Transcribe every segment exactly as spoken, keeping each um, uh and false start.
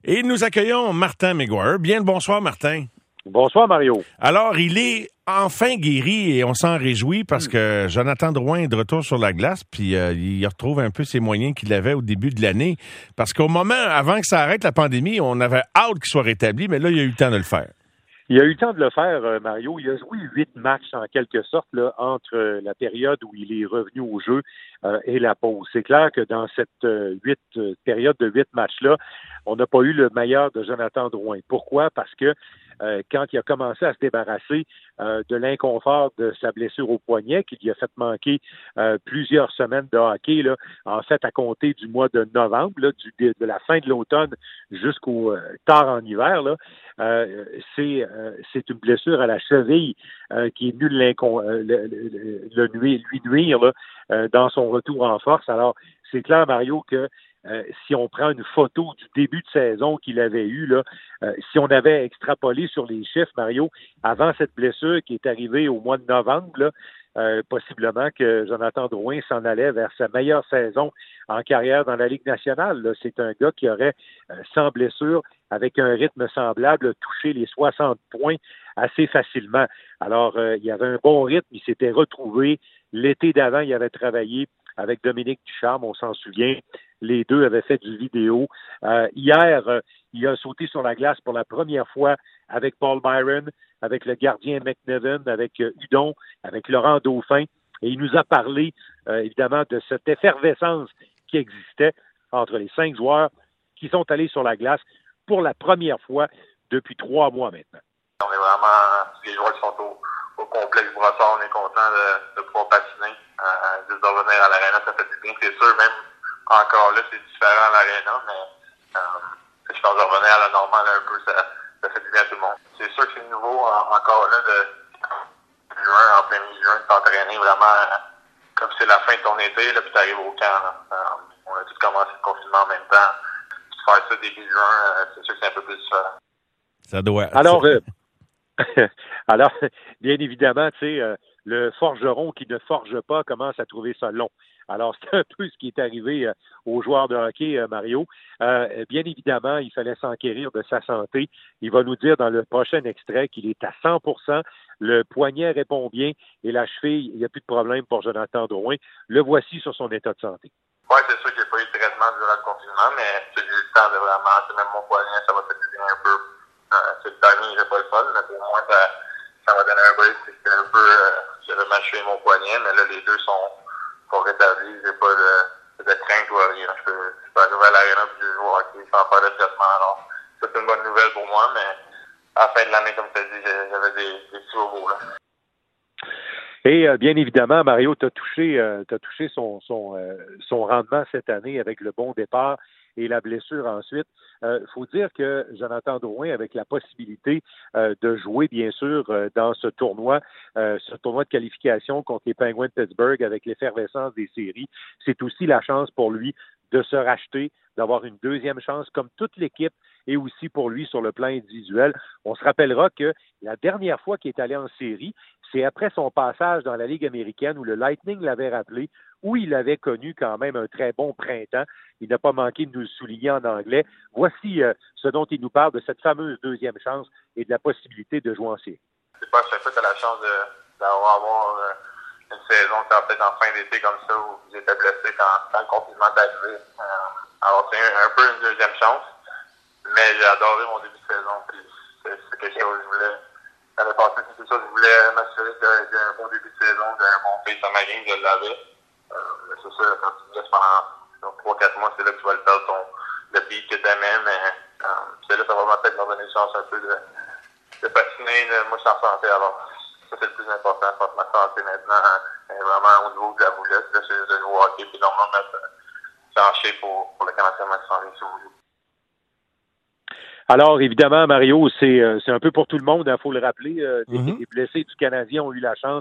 Et nous accueillons Martin McGuire. Bien le bonsoir, Martin. Bonsoir, Mario. Alors, il est enfin guéri et on s'en réjouit parce que Jonathan Drouin est de retour sur la glace, puis euh, il retrouve un peu ses moyens qu'il avait au début de l'année. Parce qu'au moment, avant que ça arrête la pandémie, on avait hâte qu'il soit rétabli, mais là, il a eu le temps de le faire. Il a eu le temps de le faire, euh, Mario. Il a joué huit matchs en quelque sorte là, entre euh, la période où il est revenu au jeu euh, et la pause. C'est clair que dans cette euh, huit euh, période de huit matchs-là, on n'a pas eu le meilleur de Jonathan Drouin. Pourquoi? Parce que euh, quand il a commencé à se débarrasser euh, de l'inconfort de sa blessure au poignet, qui lui a fait manquer euh, plusieurs semaines de hockey, là, en fait, à compter du mois de novembre, là, du, de la fin de l'automne jusqu'au euh, tard en hiver, là, euh, c'est, euh, c'est une blessure à la cheville euh, qui est venue l'incon- euh, le, le, le nuire, lui nuire là, euh, dans son retour en force. Alors, c'est clair, Mario, que Euh, si on prend une photo du début de saison qu'il avait eu, là, euh, si on avait extrapolé sur les chiffres, Mario, avant cette blessure qui est arrivée au mois de novembre, là, euh, possiblement que Jonathan Drouin s'en allait vers sa meilleure saison en carrière dans la Ligue nationale. Là. C'est un gars qui aurait, euh, sans blessure, avec un rythme semblable, touché les soixante points assez facilement. Alors, euh, il y avait un bon rythme, il s'était retrouvé. L'été d'avant, il avait travaillé avec Dominique Ducharme, on s'en souvient. Les deux avaient fait du vidéo. Euh, hier, euh, il a sauté sur la glace pour la première fois avec Paul Byron, avec le gardien McNevin, avec euh, Hudon, avec Laurent Dauphin. Et il nous a parlé, euh, évidemment, de cette effervescence qui existait entre les cinq joueurs qui sont allés sur la glace pour la première fois depuis trois mois maintenant. On est vraiment, les joueurs qui sont au, au complexe Brossard, on est content de, de pouvoir patiner, euh, juste de revenir à l'aréna, ça fait du bien, c'est sûr, même encore là, c'est différent à l'aréna, mais euh, je pense que revenir à la normale un peu, ça, ça fait du bien à tout le monde. C'est sûr que c'est nouveau, en, encore là, de juin, en plein mi-juin, de s'entraîner vraiment euh, comme c'est la fin de ton été, là, puis t'arrives au camp, là. Euh, on a tous commencé le confinement en même temps. Faire ça début juin, euh, c'est sûr que c'est un peu plus différent. Ça doit. Alors, euh, Alors, bien évidemment, tu sais, euh, le forgeron qui ne forge pas commence à trouver ça long. Alors, c'est un peu ce qui est arrivé euh, aux joueurs de hockey, euh, Mario. Euh, bien évidemment, il fallait s'enquérir de sa santé. Il va nous dire dans le prochain extrait qu'il est à cent pour cent. Le poignet répond bien et la cheville, il n'y a plus de problème pour Jonathan Drouin. Le voici sur son état de santé. Oui, c'est sûr qu'il n'y a pas eu de traitement durant le confinement, mais j'ai eu le temps de vraiment, c'est même mon poignet, ça va fait du bien un peu. Euh, c'est le timing, j'ai pas le fun, mais pour moi, ça, ça m'a donné un break. C'était un peu, euh, j'avais mâché mon poignet, mais là, les deux sont, sont rétablis. J'ai pas de, de crainte ou rien. Je peux, je peux arriver à l'aréna et je joue au hockey sans faire de traitement. Alors, c'est une bonne nouvelle pour moi, mais à la fin de l'année, comme tu as dit, j'avais des, des petits bobos, là. Et euh, bien évidemment, Mario, tu as touché, euh, t'as touché son, son, euh, son rendement cette année avec le bon départ et la blessure ensuite. Il euh, faut dire que Jonathan Drouin, avec la possibilité euh, de jouer, bien sûr, euh, dans ce tournoi, euh, ce tournoi de qualification contre les Penguins de Pittsburgh avec l'effervescence des séries, c'est aussi la chance pour lui de se racheter, d'avoir une deuxième chance comme toute l'équipe et aussi pour lui sur le plan individuel. On se rappellera que la dernière fois qu'il est allé en série, c'est après son passage dans la Ligue américaine où le Lightning l'avait rappelé, où il avait connu quand même un très bon printemps. Il n'a pas manqué de nous le souligner en anglais. Voici euh, ce dont il nous parle de cette fameuse deuxième chance et de la possibilité de jouer en série. C'est pas chaque fois que tu as la chance de, d'avoir avoir, euh, une saison, peut-être en fin d'été comme ça, où j'étais blessé quand, quand le confinement est arrivé. Euh, alors c'est un, un peu une deuxième chance, mais j'ai adoré mon début de saison. Puis c'est, c'est quelque chose que je voulais. L'année passée, c'est ça, je voulais m'assurer que j'ai un bon début de saison, j'ai un bon pace à ma game, je l'avais. Euh, mais c'est ça, quand tu me laisses pendant trois quatre mois, c'est là que tu vas le perdre ton, le beat que t'aimais, mais euh, c'est là que ça va peut-être me donner une chance un peu de, de patiner. De, moi, je suis en santé, alors ça, c'est le plus important. Je pense que ma santé maintenant est vraiment au niveau de la boulette. Là, c'est juste de jouer au hockey, puis normalement mettre ça en shape pour, pour le Canadien qui s'en vient sur vous. Alors, évidemment, Mario, c'est, euh, c'est un peu pour tout le monde, il hein, faut le rappeler. Euh, mm-hmm. Les blessés du Canadien ont eu la chance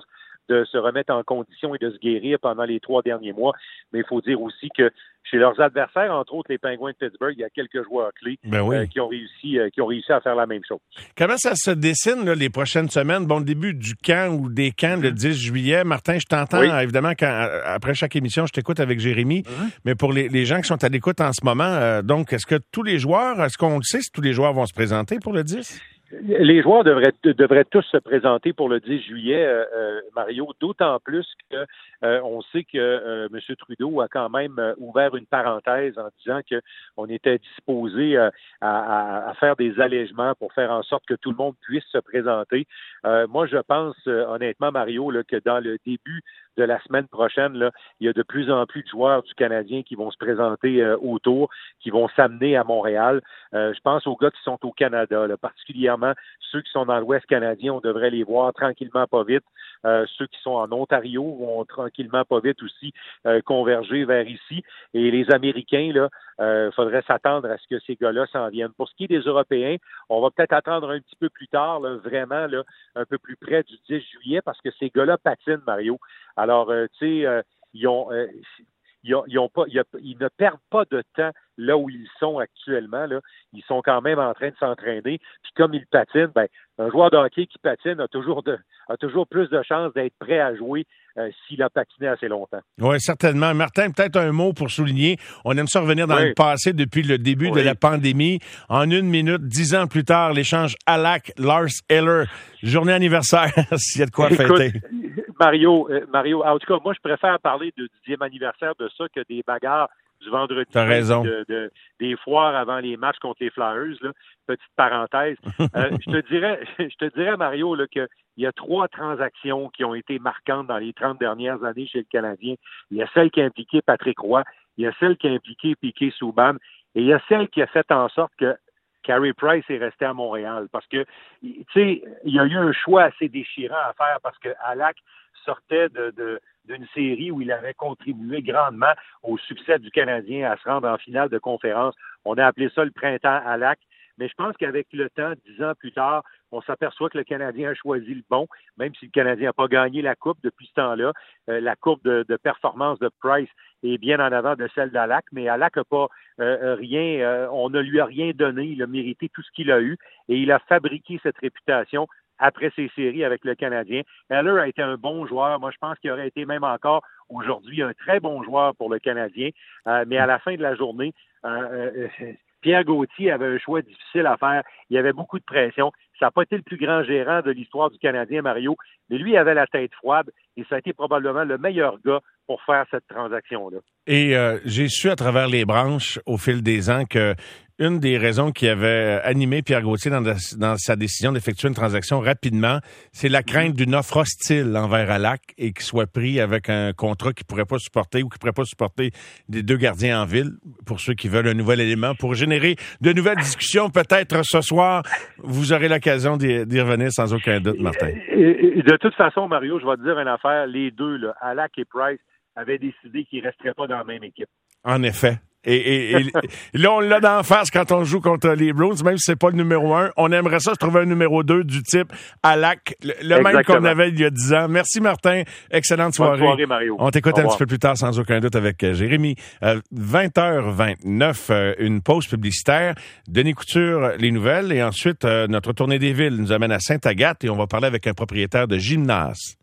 de se remettre en condition et de se guérir pendant les trois derniers mois. Mais il faut dire aussi que chez leurs adversaires, entre autres les Penguins de Pittsburgh, il y a quelques joueurs clés ben oui. euh, qui ont réussi euh, qui ont réussi à faire la même chose. Comment ça se dessine là, les prochaines semaines? Bon, le début du camp ou des camps le dix juillet. Martin, je t'entends, oui. évidemment, quand, après chaque émission, je t'écoute avec Jérémy. Mm-hmm. Mais pour les, les gens qui sont à l'écoute en ce moment, euh, donc, est-ce que tous les joueurs, est-ce qu'on le sait si tous les joueurs vont se présenter pour le dix? Les joueurs devraient, devraient tous se présenter pour le dix juillet, euh, Mario, d'autant plus que euh, on sait que euh, M. Trudeau a quand même euh, ouvert une parenthèse en disant qu'on était disposé euh, à, à faire des allègements pour faire en sorte que tout le monde puisse se présenter. Euh, moi, je pense euh, honnêtement, Mario, là, que dans le début de la semaine prochaine, là, il y a de plus en plus de joueurs du Canadien qui vont se présenter euh, autour, qui vont s'amener à Montréal. Euh, je pense aux gars qui sont au Canada, là, particulièrement ceux qui sont dans l'Ouest canadien, on devrait les voir tranquillement, pas vite. Euh, ceux qui sont en Ontario vont tranquillement, pas vite aussi euh, converger vers ici. Et les Américains, là, euh, faudrait s'attendre à ce que ces gars-là s'en viennent. Pour ce qui est des Européens, on va peut-être attendre un petit peu plus tard, là, vraiment, là, un peu plus près du dix juillet, parce que ces gars-là patinent, Mario. Alors, euh, tu sais, euh, ils ont... Euh, Ils, ont, ils, ont pas, ils ne perdent pas de temps là où ils sont actuellement. Là. Ils sont quand même en train de s'entraîner. Puis comme ils patinent, ben, un joueur de hockey qui patine a toujours, de, a toujours plus de chances d'être prêt à jouer euh, s'il a patiné assez longtemps. Oui, certainement. Martin, peut-être un mot pour souligner. On aime ça revenir dans oui. le passé depuis le début oui. de la pandémie. En une minute, dix ans plus tard, l'échange Halak-Lars Eller. Journée anniversaire, s'il y a de quoi Écoute, fêter. Mario, euh, Mario, en tout cas, moi, je préfère parler du dixième anniversaire de ça que des bagarres du vendredi. T'as raison. De, de, des foires avant les matchs contre les Flyers, là. Petite parenthèse. Euh, je te dirais, je te dirais, Mario, là, que il y a trois transactions qui ont été marquantes dans les trente dernières années chez le Canadien. Il y a celle qui a impliqué Patrick Roy, il y a celle qui a impliqué Piquet Souban, et il y a celle qui a fait en sorte que Carey Price est resté à Montréal. Parce que, tu sais, il y a eu un choix assez déchirant à faire parce que Halak sortait de, de, d'une série où il avait contribué grandement au succès du Canadien à se rendre en finale de conférence. On a appelé ça le printemps Halak. Mais je pense qu'avec le temps, dix ans plus tard, on s'aperçoit que le Canadien a choisi le bon, même si le Canadien n'a pas gagné la Coupe depuis ce temps-là. Euh, la courbe de, de performance de Price est bien en avant de celle d'Halak, mais Halak n'a pas euh, rien, euh, on ne lui a rien donné. Il a mérité tout ce qu'il a eu et il a fabriqué cette réputation après ses séries avec le Canadien. Eller a été un bon joueur. Moi, je pense qu'il aurait été même encore aujourd'hui un très bon joueur pour le Canadien. Euh, mais à la fin de la journée, euh, euh, Pierre Gauthier avait un choix difficile à faire. Il y avait beaucoup de pression. Ça n'a pas été le plus grand gérant de l'histoire du Canadien, Mario, mais lui avait la tête froide et ça a été probablement le meilleur gars pour faire cette transaction-là. Et euh, j'ai su à travers les branches au fil des ans que une des raisons qui avait animé Pierre Gauthier dans, de, dans sa décision d'effectuer une transaction rapidement, c'est la crainte d'une offre hostile envers Halak et qu'il soit pris avec un contrat qu'il pourrait pas supporter ou qui pourrait pas supporter des deux gardiens en ville, pour ceux qui veulent un nouvel élément, pour générer de nouvelles discussions. Peut-être ce soir, vous aurez l'occasion d'y, d'y revenir sans aucun doute, Martin. Et, et de toute façon, Mario, je vais te dire une affaire, les deux, là, Halak et Price, avaient décidé qu'ils ne resteraient pas dans la même équipe. En effet. Et, et, et là, on l'a d'en face quand on joue contre les Bruins, même si c'est pas le numéro un. On aimerait ça se trouver un numéro deux du type Halak, le, le même qu'on avait il y a dix ans. Merci, Martin. Excellente soirée. Bonne soirée, Mario. On t'écoute un petit peu plus tard, sans aucun doute, avec Jérémy. Euh, vingt heures vingt-neuf, euh, une pause publicitaire. Denis Couture, les nouvelles. Et ensuite, euh, notre tournée des villes nous amène à Sainte-Agathe et on va parler avec un propriétaire de gymnase.